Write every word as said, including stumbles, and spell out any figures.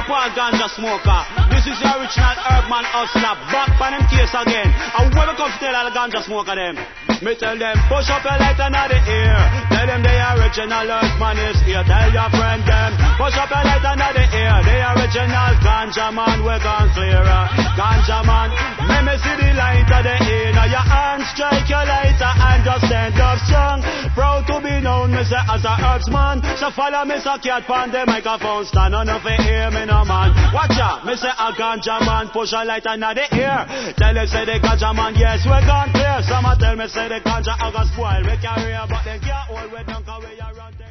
Paul Ganja Smoker. This is the original Earthman Hustler. Back on him case again. And when we come to tell all the Ganja Smoker them, me tell them, push up your light under the ear. Tell them the original Earthman is here. Tell your friend them, push up your light under the ear. The original Ganja man, we're gone clearer. Ganja man, let me see the light of the ear. Now your hand strike your lighter and just stand up strong. Proud to be known, me say, as a Earthman. So follow me, so cat pan the microphone. Stand on up and hear me no man. Watch out, me say a Ganja man, push a light under the ear. Tell them say the Ganja man, yes, we're gone clear. Some tell me say the ganja I got spoil. We carry but they can't hold we don't we are around.